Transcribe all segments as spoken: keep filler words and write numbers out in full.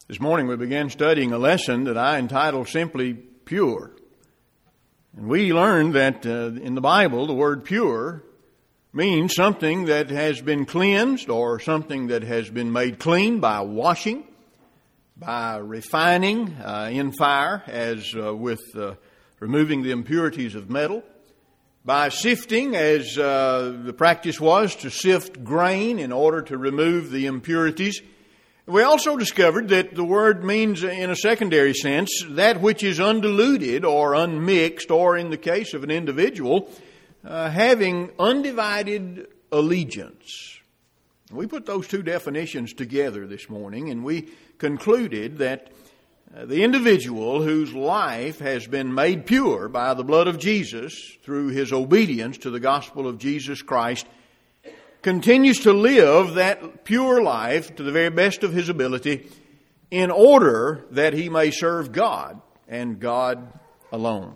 This morning we began studying a lesson that I entitled simply Pure. And we learned that uh, in the Bible the word pure means something that has been cleansed or something that has been made clean by washing, by refining uh, in fire as uh, with uh, removing the impurities of metal, by sifting as uh, the practice was to sift grain in order to remove the impurities. We also discovered that the word means, in a secondary sense, that which is undiluted or unmixed, or in the case of an individual, uh, having undivided allegiance. We put those two definitions together this morning, and we concluded that uh, the individual whose life has been made pure by the blood of Jesus through his obedience to the gospel of Jesus Christ continues to live that pure life to the very best of his ability in order that he may serve God and God alone.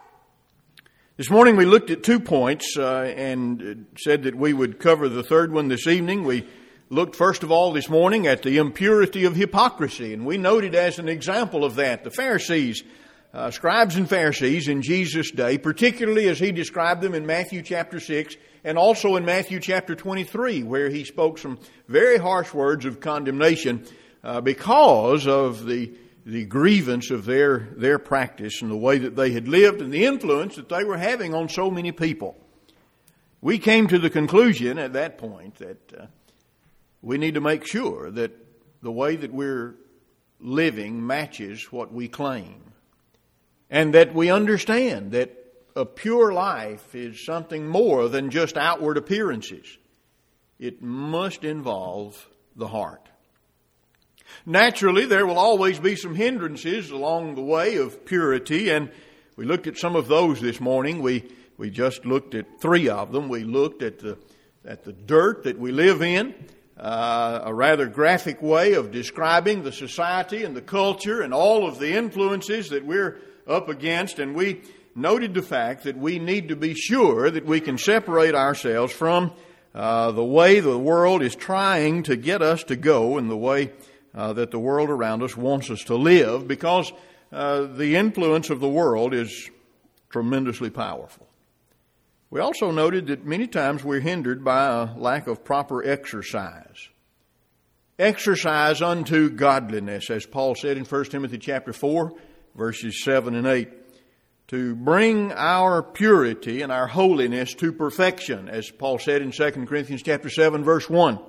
This morning we looked at two points uh, and said that we would cover the third one this evening. We looked first of all this morning at the impurity of hypocrisy, and we noted as an example of that the Pharisees, uh, scribes and Pharisees in Jesus' day, particularly as he described them in Matthew chapter six, and also in Matthew chapter twenty-three, where he spoke some very harsh words of condemnation uh, because of the the grievance of their their practice and the way that they had lived and the influence that they were having on so many people. We came to the conclusion at that point that uh, we need to make sure that the way that we're living matches what we claim, and that we understand that a pure life is something more than just outward appearances. It must involve the heart. Naturally, there will always be some hindrances along the way of purity, and we looked at some of those this morning. We we just looked at three of them. We looked at the at the dirt that we live in, uh, a rather graphic way of describing the society and the culture and all of the influences that we're up against, and we noted the fact that we need to be sure that we can separate ourselves from uh, the way the world is trying to get us to go and the way uh, that the world around us wants us to live, because uh, the influence of the world is tremendously powerful. We also noted that many times we're hindered by a lack of proper exercise. Exercise unto godliness, as Paul said in First Timothy chapter four, verses seven and eight. To bring our purity and our holiness to perfection, as Paul said in Second Corinthians chapter seven, verse one.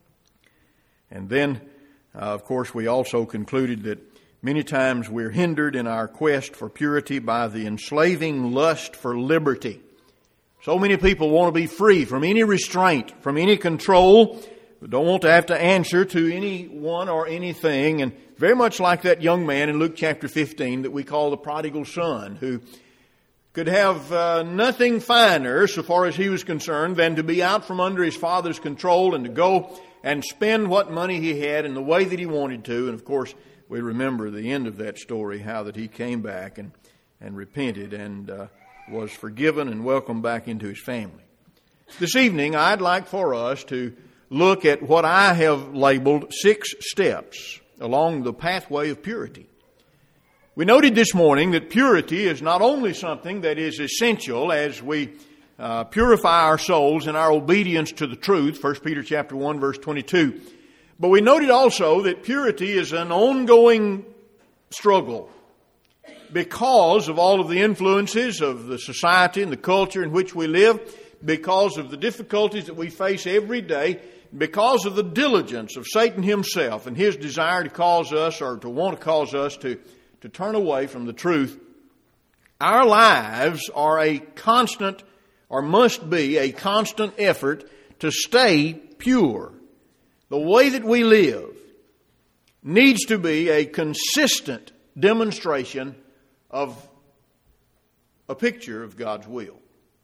And then, uh, of course, we also concluded that many times we're hindered in our quest for purity by the enslaving lust for liberty. So many people want to be free from any restraint, from any control, don't want to have to answer to anyone or anything, and very much like that young man in Luke chapter fifteen that we call the prodigal son, who could have uh, nothing finer, so far as he was concerned, than to be out from under his father's control and to go and spend what money he had in the way that he wanted to. And of course, we remember the end of that story, how that he came back and, and repented and uh, was forgiven and welcomed back into his family. This evening, I'd like for us to look at what I have labeled six steps along the pathway of purity. We noted this morning that purity is not only something that is essential as we uh, purify our souls in our obedience to the truth, First Peter chapter one, verse twenty-two, but we noted also that purity is an ongoing struggle because of all of the influences of the society and the culture in which we live, because of the difficulties that we face every day, because of the diligence of Satan himself and his desire to cause us or to want to cause us to, to turn away from the truth. Our lives are a constant, or must be a constant effort to stay pure. The way that we live needs to be a consistent demonstration of a picture of God's will.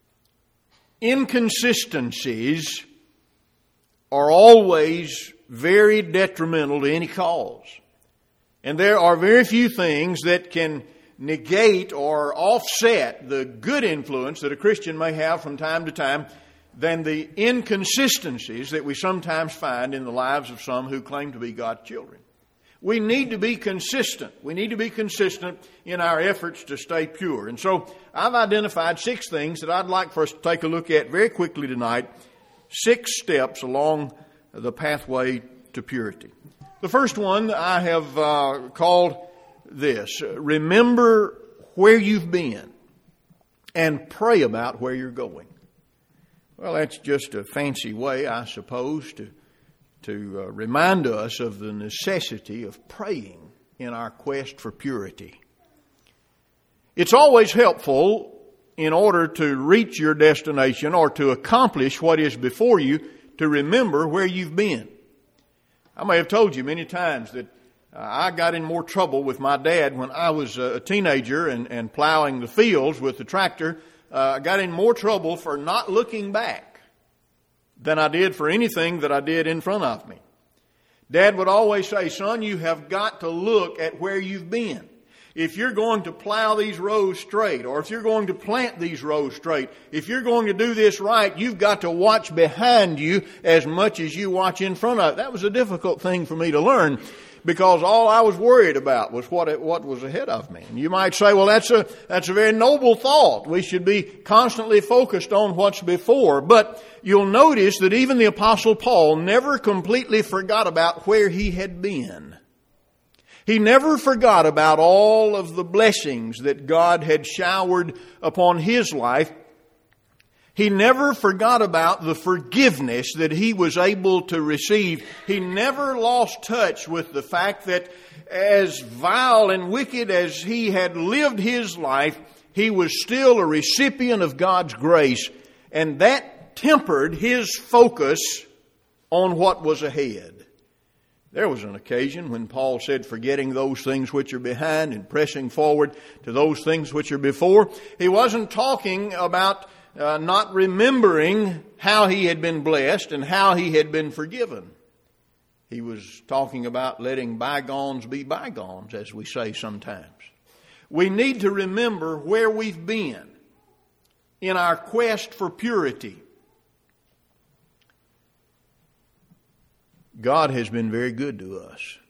Inconsistencies are always very detrimental to any cause. And there are very few things that can negate or offset the good influence that a Christian may have from time to time than the inconsistencies that we sometimes find in the lives of some who claim to be God's children. We need to be consistent. We need to be consistent in our efforts to stay pure. And so I've identified six things that I'd like for us to take a look at very quickly tonight. Six steps along the pathway to purity. The first one I have uh, called this: remember where you've been and pray about where you're going. Well, that's just a fancy way, I suppose, to to uh, remind us of the necessity of praying in our quest for purity. It's always helpful, in order to reach your destination or to accomplish what is before you, to remember where you've been. I may have told you many times that uh, I got in more trouble with my dad when I was a teenager and, and plowing the fields with the tractor. Uh, I got in more trouble for not looking back than I did for anything that I did in front of me. Dad would always say, son, you have got to look at where you've been. If you're going to plow these rows straight, or if you're going to plant these rows straight, if you're going to do this right, you've got to watch behind you as much as you watch in front of it. That was a difficult thing for me to learn, because all I was worried about was what it, what was ahead of me. And you might say, well, that's a that's a very noble thought. We should be constantly focused on what's before. But you'll notice that even the Apostle Paul never completely forgot about where he had been. He never forgot about all of the blessings that God had showered upon his life. He never forgot about the forgiveness that he was able to receive. He never lost touch with the fact that as vile and wicked as he had lived his life, he was still a recipient of God's grace. And that tempered his focus on what was ahead. There was an occasion when Paul said, forgetting those things which are behind and pressing forward to those things which are before. He wasn't talking about uh, not remembering how he had been blessed and how he had been forgiven. He was talking about letting bygones be bygones, as we say sometimes. We need to remember where we've been in our quest for purity. God has been very good to us.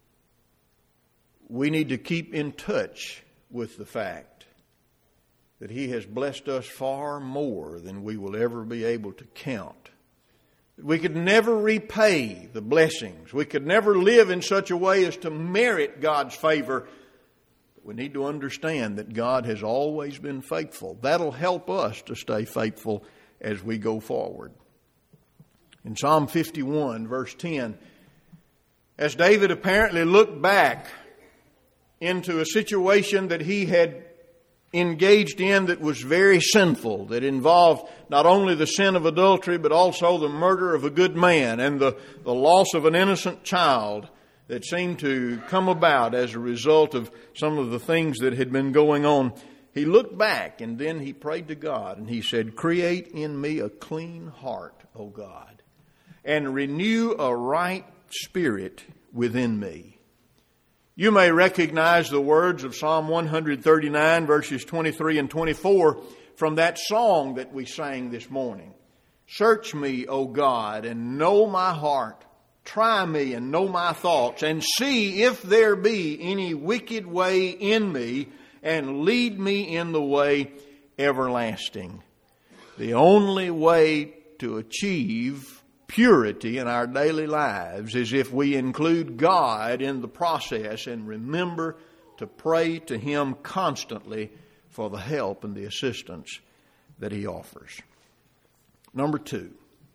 We need to keep in touch with the fact that He has blessed us far more than we will ever be able to count. We could never repay the blessings. We could never live in such a way as to merit God's favor. We need to understand that God has always been faithful. That'll help us to stay faithful as we go forward. In Psalm fifty-one, verse ten, as David apparently looked back into a situation that he had engaged in that was very sinful, that involved not only the sin of adultery, but also the murder of a good man and the, the loss of an innocent child that seemed to come about as a result of some of the things that had been going on. He looked back and then he prayed to God and he said, "Create in me a clean heart, O God, and renew a right spirit within me." You may recognize the words of Psalm one thirty-nine, verses twenty-three and twenty-four from that song that we sang this morning. "Search me, O God, and know my heart. Try me and know my thoughts, and see if there be any wicked way in me, and lead me in the way everlasting." The only way to achieve purity in our daily lives is if we include God in the process and remember to pray to Him constantly for the help and the assistance that He offers. Number two,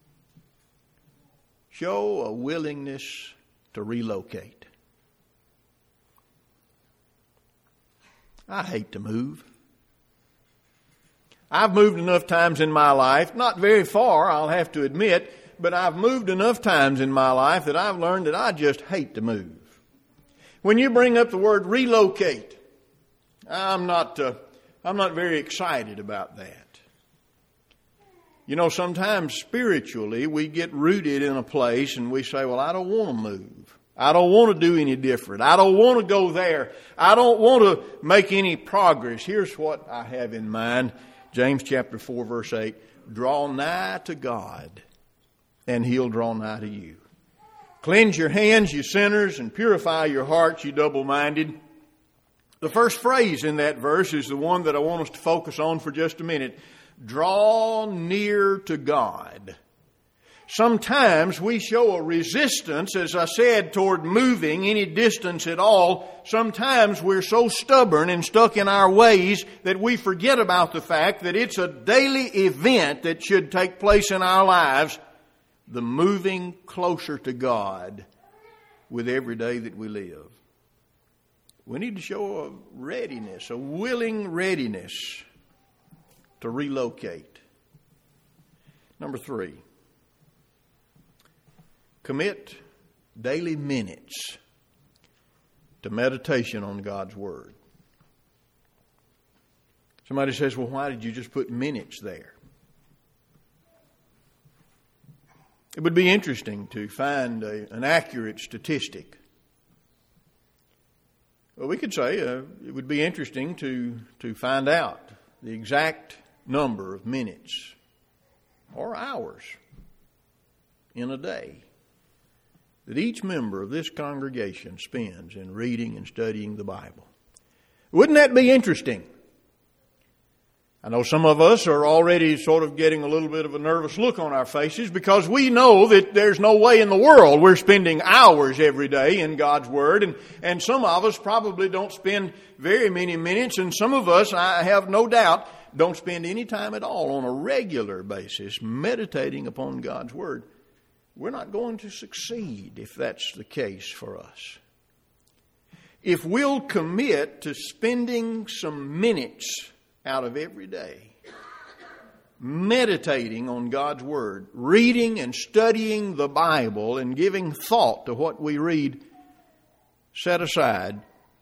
show a willingness to relocate. I hate to move. I've moved enough times in my life, not very far, I'll have to admit, but I've moved enough times in my life that I've learned that I just hate to move. When you bring up the word relocate, I'm not, uh, I'm not very excited about that. You know, sometimes spiritually we get rooted in a place and we say, well, I don't want to move. I don't want to do any different. I don't want to go there. I don't want to make any progress. Here's what I have in mind. James chapter four, verse eight. Draw nigh to God, and He'll draw nigh to you. Cleanse your hands, you sinners, and purify your hearts, you double-minded. The first phrase in that verse is the one that I want us to focus on for just a minute. Draw near to God. Sometimes we show a resistance, as I said, toward moving any distance at all. Sometimes we're so stubborn and stuck in our ways that we forget about the fact that it's a daily event that should take place in our lives, the moving closer to God with every day that we live. We need to show a readiness, a willing readiness to relocate. Number three, commit daily minutes to meditation on God's Word. Somebody says, well, why did you just put minutes there? It would be interesting to find a, an accurate statistic. Well, we could say uh, it would be interesting to, to find out the exact number of minutes or hours in a day that each member of this congregation spends in reading and studying the Bible. Wouldn't that be interesting? I know some of us are already sort of getting a little bit of a nervous look on our faces because we know that there's no way in the world we're spending hours every day in God's Word. And, and some of us probably don't spend very many minutes. And some of us, I have no doubt, don't spend any time at all on a regular basis meditating upon God's Word. We're not going to succeed if that's the case for us. If we'll commit to spending some minutes out of every day meditating on God's Word, reading and studying the Bible and giving thought to what we read, set aside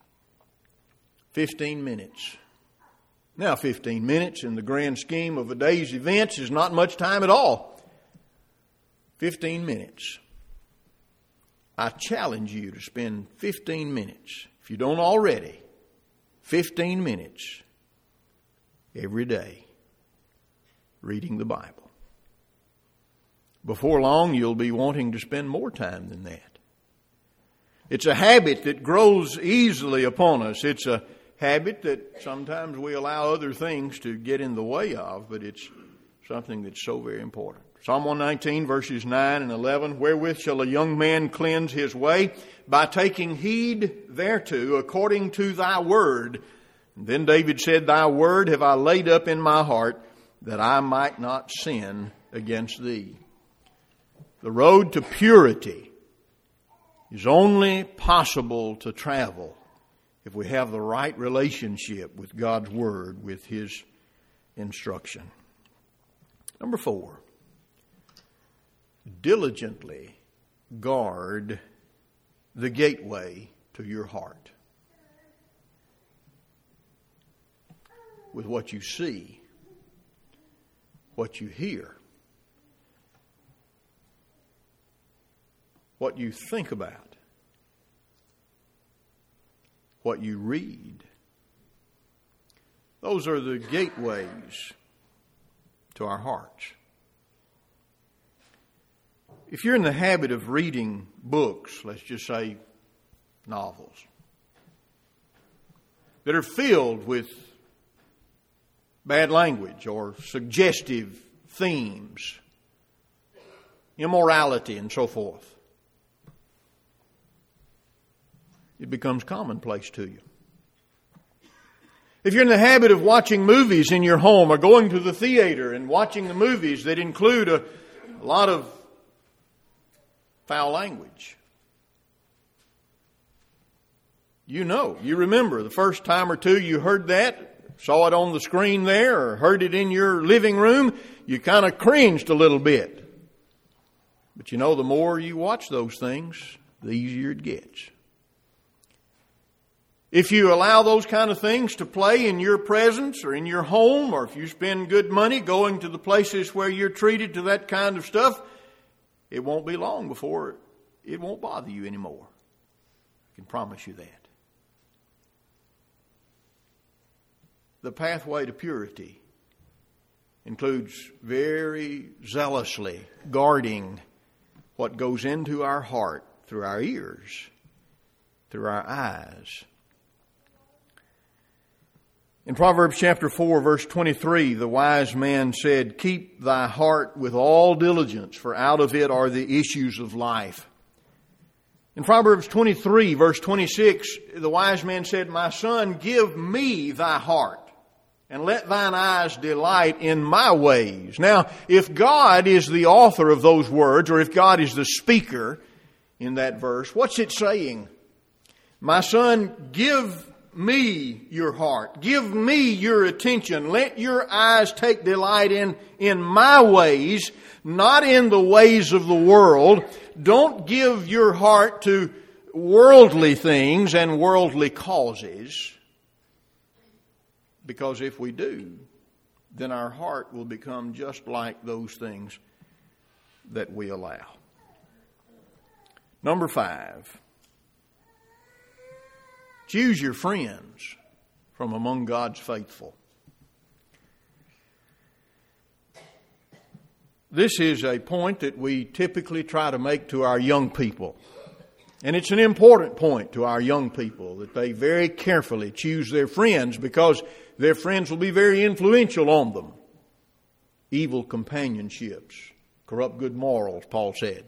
fifteen minutes. Now, fifteen minutes in the grand scheme of a day's events is not much time at all. fifteen minutes. I challenge you to spend fifteen minutes, if you don't already, fifteen minutes every day reading the Bible. Before long, you'll be wanting to spend more time than that. It's a habit that grows easily upon us. It's a habit that sometimes we allow other things to get in the way of, but it's something that's so very important. Psalm one nineteen, verses nine and eleven, wherewith shall a young man cleanse his way? By taking heed thereto, according to thy word. And then David said, thy word have I laid up in my heart, that I might not sin against thee. The road to purity is only possible to travel if we have the right relationship with God's Word, with His instruction. Number four, diligently guard the gateway to your heart with what you see, what you hear, what you think about, what you read. Those are the gateways to our hearts. If you're in the habit of reading books, let's just say novels, that are filled with bad language or suggestive themes, immorality and so forth, it becomes commonplace to you. If you're in the habit of watching movies in your home or going to the theater and watching the movies that include a, a lot of foul language, you know, you remember the first time or two you heard that, saw it on the screen there or heard it in your living room, you kind of cringed a little bit. But you know, the more you watch those things, the easier it gets. If you allow those kind of things to play in your presence or in your home, or if you spend good money going to the places where you're treated to that kind of stuff, it won't be long before it won't bother you anymore. I can promise you that. The pathway to purity includes very zealously guarding what goes into our heart through our ears, through our eyes. In Proverbs chapter four, verse twenty-three, the wise man said, "Keep thy heart with all diligence, for out of it are the issues of life." In Proverbs twenty-three, verse twenty-six, the wise man said, "My son, give me thy heart, and let thine eyes delight in my ways." Now, if God is the author of those words, or if God is the speaker in that verse, what's it saying? My son, give me your heart. Give me your attention. Let your eyes take delight in, in my ways, not in the ways of the world. Don't give your heart to worldly things and worldly causes. Because if we do, then our heart will become just like those things that we allow. Number five. Choose your friends from among God's faithful. This is a point that we typically try to make to our young people. And it's an important point to our young people that they very carefully choose their friends, because their friends will be very influential on them. Evil companionships corrupt good morals, Paul said.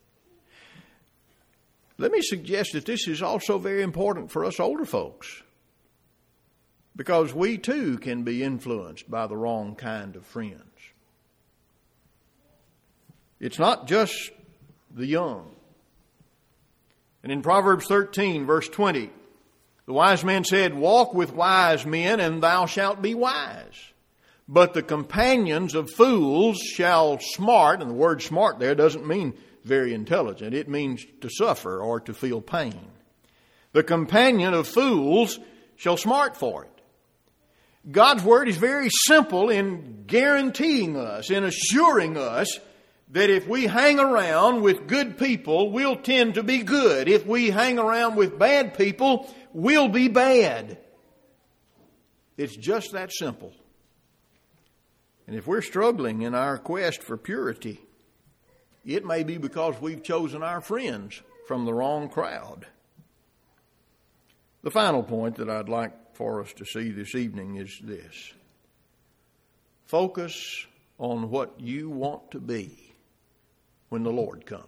Let me suggest that this is also very important for us older folks, because we too can be influenced by the wrong kind of friends. It's not just the young. And in Proverbs thirteen, verse twenty, the wise man said, "Walk with wise men, and thou shalt be wise. But the companions of fools shall smart," and the word smart there doesn't mean very intelligent. It means to suffer or to feel pain. "The companion of fools shall smart for it." God's word is very simple in guaranteeing us, in assuring us that if we hang around with good people, we'll tend to be good. If we hang around with bad people, we'll be bad. It's just that simple. And if we're struggling in our quest for purity, it may be because we've chosen our friends from the wrong crowd. The final point that I'd like for us to see this evening is this. Focus on what you want to be when the Lord comes.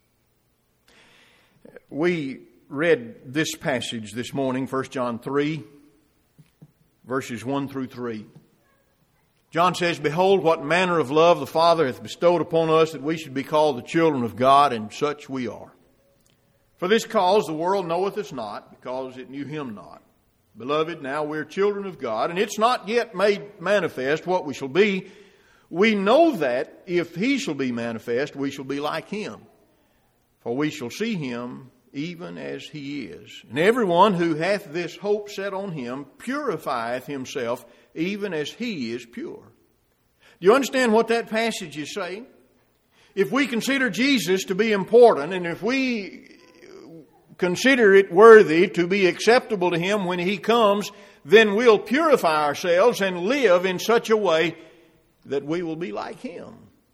We read this passage this morning, First John three, verses one through three. John says, "Behold, what manner of love the Father hath bestowed upon us, that we should be called the children of God, and such we are. For this cause the world knoweth us not, because it knew him not. Beloved, now we are children of God, and it's not yet made manifest what we shall be. We know that if he shall be manifest, we shall be like him. For we shall see him even as he is. And everyone who hath this hope set on him purifieth himself, even as he is pure." Do you understand what that passage is saying? If we consider Jesus to be important, and if we consider it worthy to be acceptable to him when he comes, then we'll purify ourselves and live in such a way that we will be like him.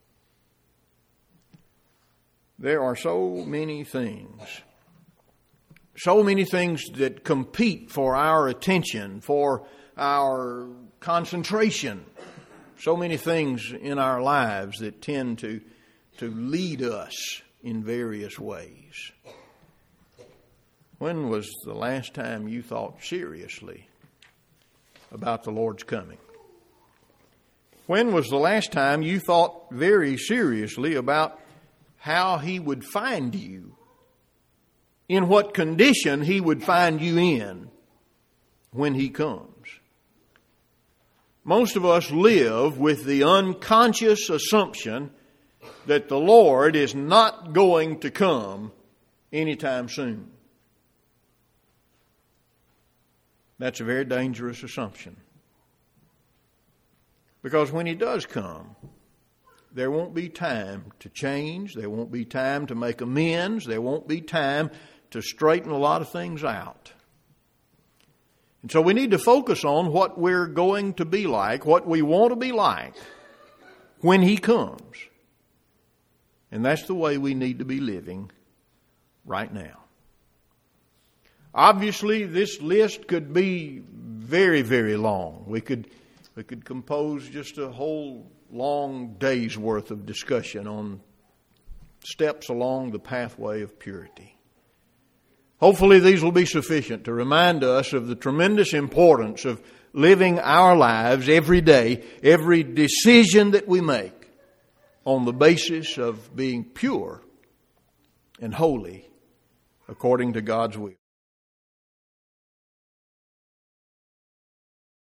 There are so many things, so many things that compete for our attention, for our concentration. So many things in our lives that tend to, to lead us in various ways. When was the last time you thought seriously about the Lord's coming? When was the last time you thought very seriously about how he would find you? In what condition he would find you in when he comes? Most of us live with the unconscious assumption that the Lord is not going to come anytime soon. That's a very dangerous assumption. Because when he does come, there won't be time to change. There won't be time to make amends. There won't be time to straighten a lot of things out. And so we need to focus on what we're going to be like, what we want to be like when he comes. And that's the way we need to be living right now. Obviously, this list could be very, very long. We could, we could compose just a whole long day's worth of discussion on steps along the pathway of purity. Hopefully these will be sufficient to remind us of the tremendous importance of living our lives every day, every decision that we make, on the basis of being pure and holy according to God's will.